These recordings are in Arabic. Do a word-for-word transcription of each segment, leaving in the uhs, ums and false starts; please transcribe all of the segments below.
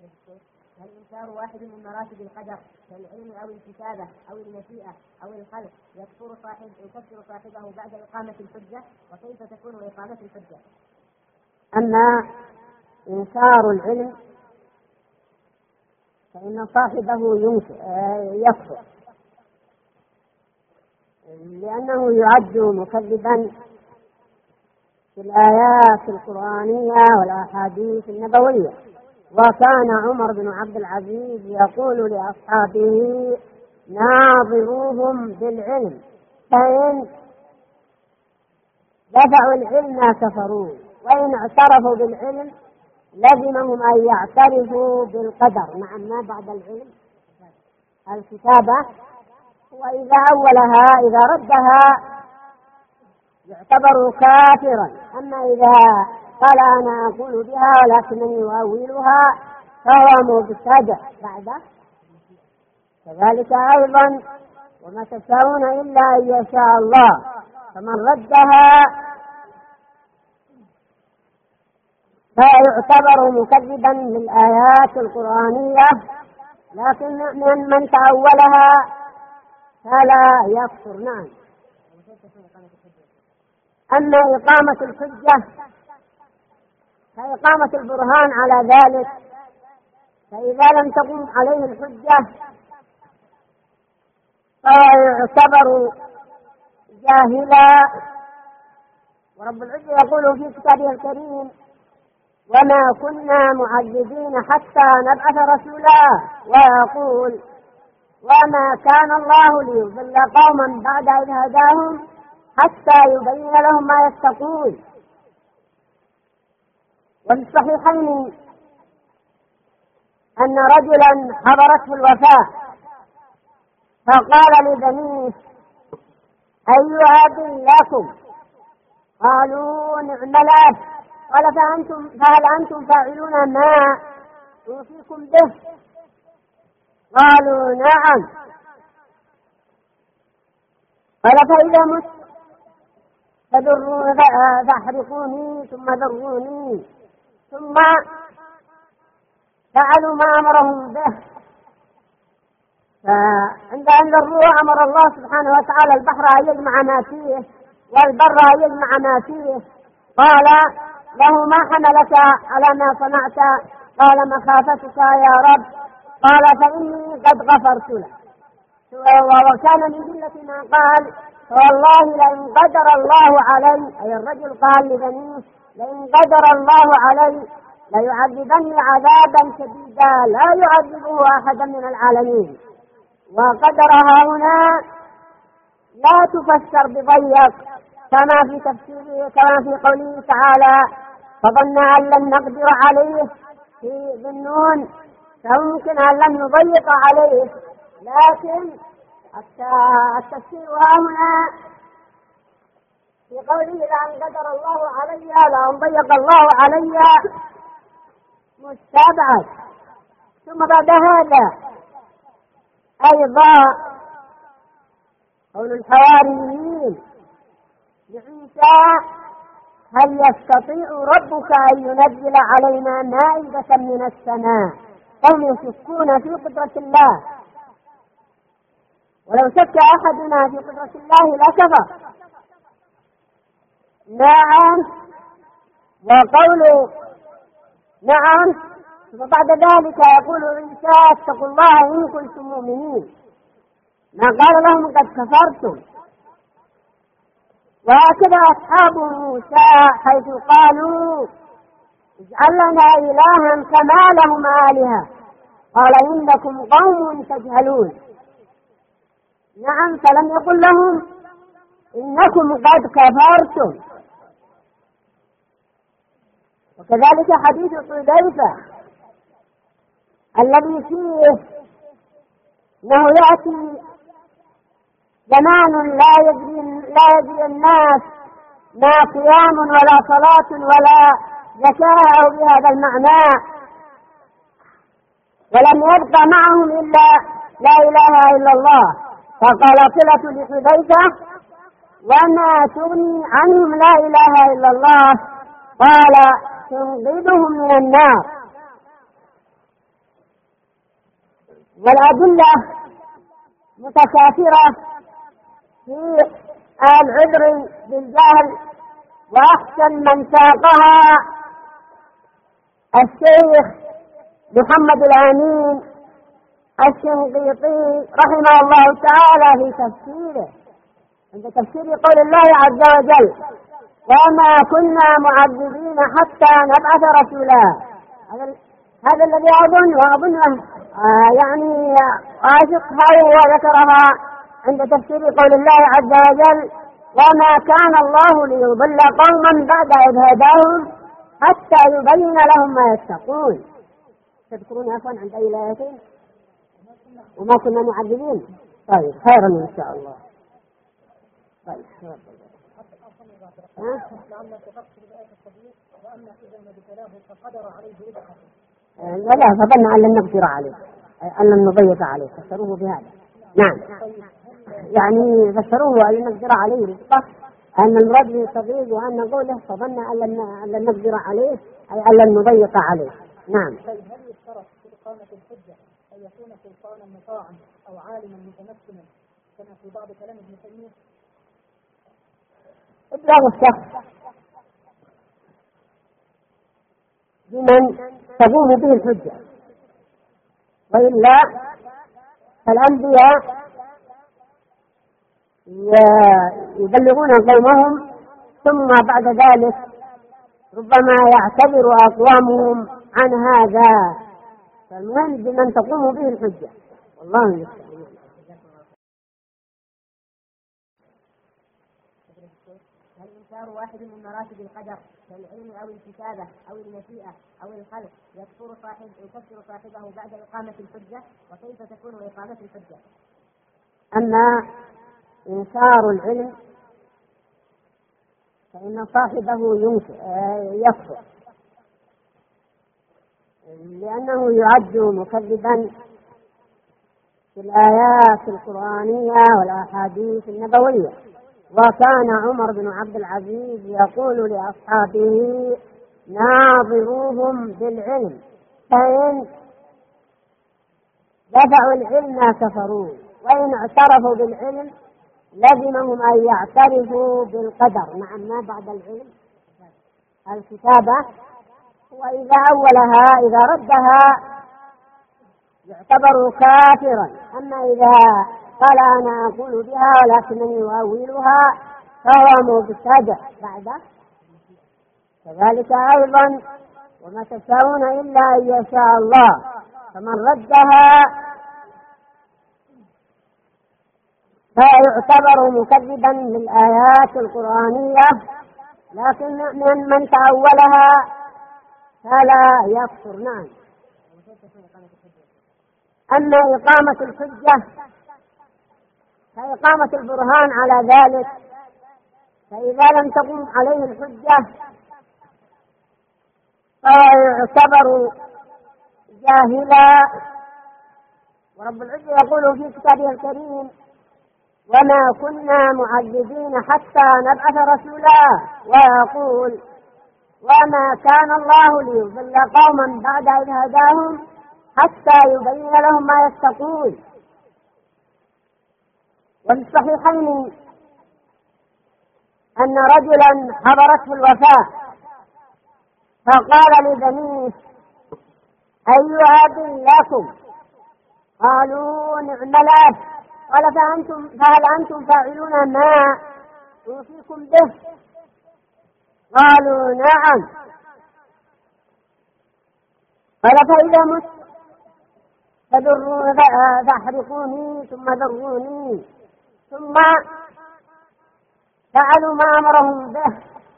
إنكار واحد من مراتب القدر كالعلم أو الكتابة أو المشيئة أو الخلق يكفر صاحب يكفر صاحبه بعد إقامة الحجة، وكيف تكون إقامة الحجة؟ أما إنكار العلم فإن صاحبه يكفر، لأنه يعد مكذبا في الآيات القرآنية والأحاديث النبوية. وكان عمر بن عبد العزيز يقول لأصحابه: ناظروهم بالعلم، فإن دفعوا العلم كفروا، وإن اعترفوا بالعلم لزمهم أن يعترفوا بالقدر. مع ما بعد العلم الكتابة، وإذا أولها إذا ردها يعتبر كافرا. أما إذا قال أنا أقول بها ولكنني أؤولها فهو مبتدع بعد كذلك أيضا. وما تشاءون إلا أن يشاء الله، فمن ردها فيعتبر مكذبا للآيات القرآنية، لكن من من تأولها فلا يكفر. نعم. أما إقامة الحجة فإقامة البرهان على ذلك، فإذا لم تقم عليه الحجة فهو يعتبر جاهلا. ورب العزة يقول في كتابه الكريم: وما كنا معذبين حتى نبعث رسولا، ويقول: وما كان الله ليضل قوما بعد إذ هداهم حتى يبين لهم ما يتقون. وفي الصحيحين أن رجلا حضرته الوفاة فقال لبنيه: أي أب لكم؟ قالوا: نعم الأب. قال: فأنتم فهل أنتم فاعلون ما أوصيكم به؟ قالوا: نعم. قال: فإذا مت فاحرقوني ثم ذروني. ثم فعلوا ما أمرهم به. فعند أن ذروه أمر الله سبحانه وتعالى البحر أن يجمع ما فيه والبر أن يجمع ما فيه. قال له: ما حملك على ما صنعت؟ قال: مخافتك يا رب. قال: فإني قد غفرت له. وكان من جملة ما قال: والله لئن قدر الله علي، أي الرجل قال لبنيه: لئن قدر الله علي ليعذبني عذابا شديدا لا يعذبه أحدا من العالمين. وقدرها هنا لا تفسر بضيق كما في تفسيره، كما في قوله تعالى: فظن أن لن نقدر عليه في ظنون، فممكن أن لم يضيق عليه، لكن التفسير هنا في قوله: لأن قدر الله علي لأن ضيق الله علي مستبعد. ثم بعد هذا أيضا قول الحواريين لعيسى: هل يستطيع ربك أن ينزل علينا مائدة من السماء؟ هم يشكون في قدرة الله، ولو شك أحدنا في قدرة الله لكفر. نعم. وقول نعم وبعد ذلك يقول عيسى: اتقوا الله إن كنتم مؤمنين. ما قال لهم: قد كفرتم. وهكذا أصحاب موسى حيث قالوا: اجعل لنا إلها كما لهم آلهة. قال: إنكم قوم تجهلون. نعم. فلم يقل لهم: إنكم قد كفرتم. وكذلك حديث حذيفة الذي فيه أنه يأتي زمان لا يدري لا يدري الناس ما قيام ولا صلاة ولا زكاة أو بهذا المعنى، ولم يبقى معهم إلا لا إله إلا الله. فقال صلة لحذيفة: وما تغني عنهم لا إله إلا الله؟ قال: تنقذهم من النار. والأدلة متكاثرة في العذر بالجهل، وأحسن من ساقها الشيخ محمد الأمين الشنقيطي رحمه الله تعالى في تفسيره عند تفسير قول الله عز وجل: وما كنا معذبين حتى نبعث رسولا. هذا الذي أظن وأظن آه يعني عاشقها وذكرها عند تفسير قول الله عز وجل: وما كان الله ليضل قوما بعد إذ هداهم حتى يبين لهم ما يتقون. تذكرون عفوا عند أي آيتين؟ وما كنا معذبين. طيب خيرا إن شاء الله. طيب لا لا فظن أن لن نقدر عليه، أن لن نضيق عليه، فسروه بهذا. نعم، يعني فسروه أن لن نقدر عليه رزقه، أن المراد به صديق، وأن قوله فظن أن لن نقدر عليه أي أن لن نضيق عليه. نعم. هل يشترط في إقامة الحجة أن يكون سلطانا مطاعا أو عالما متمكنا كما في بعض كلام ابن تيمية؟ إبلاغ الشخص بمن تقوم به الحجة، وإلا فالأنبياء يبلغون قومهم ثم بعد ذلك ربما يعتذر أقوامهم عن هذا، فالمهم بمن تقوم به الحجة. والله المستعان. هل إنكار واحد من مراتب القدر كالعلم أو الكتابة أو المشيئة أو الخلق يكفر صاحب يكفر صاحبه بعد إقامة الحجة؟ وكيف تكون إقامة الحجة؟ أما إنكار العلم فإن صاحبه يكفر، لأنه يعد مكذبا في الآيات القرآنية والأحاديث النبوية. وكان عمر بن عبد العزيز يقول لأصحابه: ناظروهم بالعلم، فإن دفعوا العلم كفروا، وإن اعترفوا بالعلم لزمهم أن يعترفوا بالقدر. مع ما بعد العلم الكتابة، وإذا أولها إذا ردها يعتبر كافرا. أما إذا قال أنا أقول بها ولكنني أؤولها فهو مبتدع بعد كذلك أيضا. وما تشاءون إلا أن يشاء الله، فمن ردها فيعتبر مكذبا للآيات القرآنية، لكن من من تأولها فلا يكفر. نعم. أما إقامة الحجة فإقامة البرهان على ذلك، فإذا لم تقم عليه الحجة فيعتبر جاهلا. ورب العزة يقول في كتابه الكريم: وما كنا معذبين حتى نبعث رسولا، ويقول: وما كان الله ليضل قوما بعد إذ هداهم حتى يبين لهم ما يتقون. وفي الصحيحين أن رجلا حضرته الوفاة فقال لبنيه: أي أب لكم؟ قالوا: نعم الأب. قال: فأنتم فهل أنتم فاعلون ما أوصيكم به؟ قالوا: نعم. قال: فإذا مت فاحرقوني ثم ذروني. ثم فعلوا ما أمرهم به.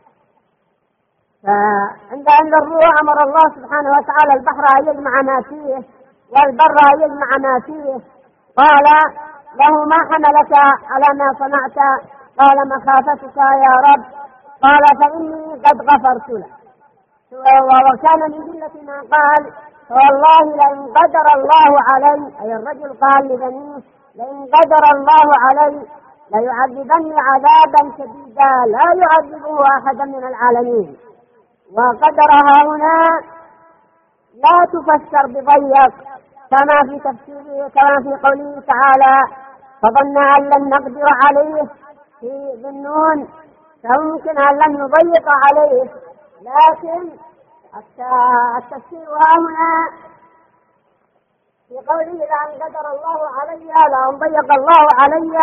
فعند أن ذروه أمر الله سبحانه وتعالى البحر أن يجمع ما فيه والبر أن يجمع ما فيه. قال له: ما حملك على ما صنعت؟ قال: مخافتك يا رب. قال: فإني قد غفرت له. وكان من جملة ما قال: والله لئن قدر الله علي، أي الرجل قال لبنيه: لئن قدر الله علي ليعذبني عذابا شديدا لا يعذبه أحدا من العالمين. وقدرها هنا لا تفسر بضيق، كما في تفسيره كما في قوله تعالى فظن أن لن نقدر عليه في ذنون، فممكن أن لن نضيق عليه، لكن التفسير هنا في قوله لأن قدر الله علي لأن ضيق الله علي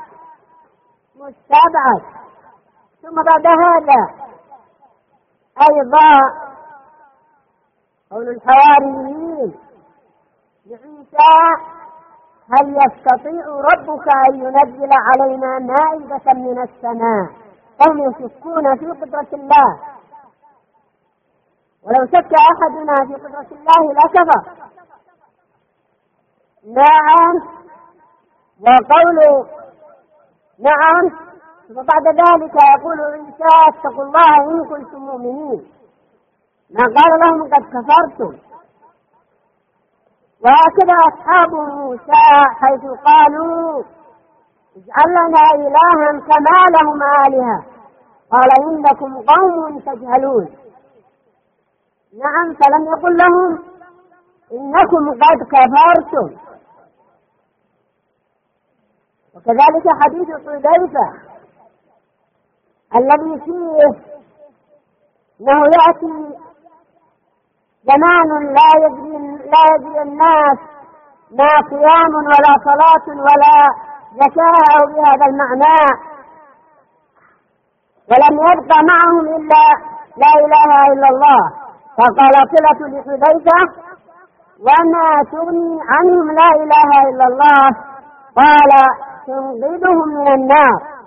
مستبعد. ثم بعد هذا أيضا قول الحواريين لعيسى هل يستطيع ربك أن ينزل علينا مائدة من السماء؟ هم يشكون في قدرة الله، ولو شك أحدنا في قدرة الله لكفر. نعم، وقول نعم وبعد ذلك يقول عيسى اتقوا الله إن كنتم مؤمنين، ما قال لهم قد كفرتم. وهكذا أصحاب موسى حيث قالوا اجعل لنا إلها كما لهم آلهة، قال إنكم قوم تجهلون. نعم، فلم يقل لهم إنكم قد كفرتم. وكذلك حديث حذيفة الذي فيه انه يأتي زمان لا يدري لا يدري الناس ما صيام ولا صلاة ولا زكاة أو بهذا المعنى، ولم يبقى معهم إلا لا إله إلا الله. فقال صلة لحذيفة وما تغني عنهم لا إله إلا الله؟ قال تنقذهم من النار.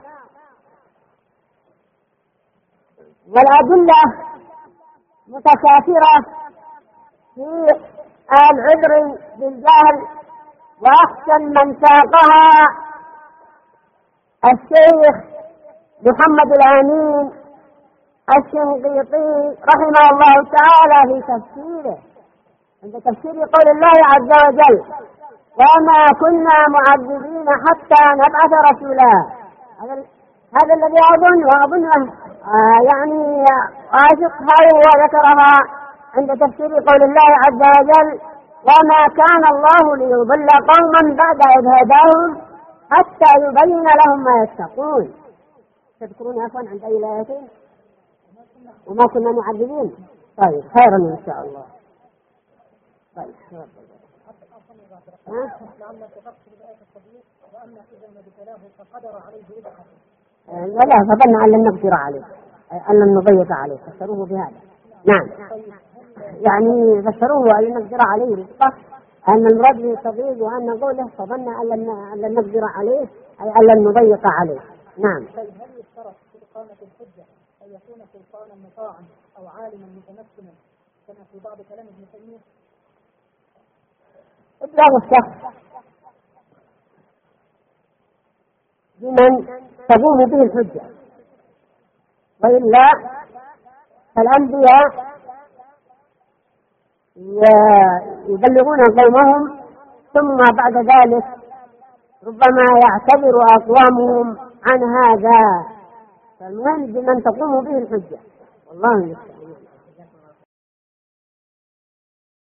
والأدلة متكاثرة في العذر بالجهل، وأحسن من ساقها الشيخ محمد الأمين الشنقيطي رحمه الله تعالى في تفسيره عند تفسير قول الله عز وجل وما كنا معذبين حتى نبعث رسولا. هذا الذي أظن وأظن آه يعني عاشقها وذكرها عند تفسير قول الله عز وجل وما كان الله ليضل قوما بعد إذ هداهم حتى يبين لهم ما يتقون. تذكرون عفوا عند أي آيتين؟ وما كنا معذبين. طيب خيرا إن شاء الله. طيب لا فظن أن لن نقدر عليه أن لن نضيق عليه، فسروه بهذا. نعم، يعني فسروه أن لن نقدر عليه رزقه، أن المراد به التضييق، وأن قوله فظن أن لن نقدر عليه أي أن لن نضيق عليه. نعم. هل يشترط في إقامة الحجة أن يكون سلطانا مطاعا أو عالما متمكنا كما في بعض كلام ابن تيمية؟ إبلاغ الشخص بمن تقوم به الحجة، وإلا فالأنبياء يبلغون قومهم ثم بعد ذلك ربما يعتذر أقوامهم عن هذا، فالمهم بمن تقوم به الحجة. والله يستعان.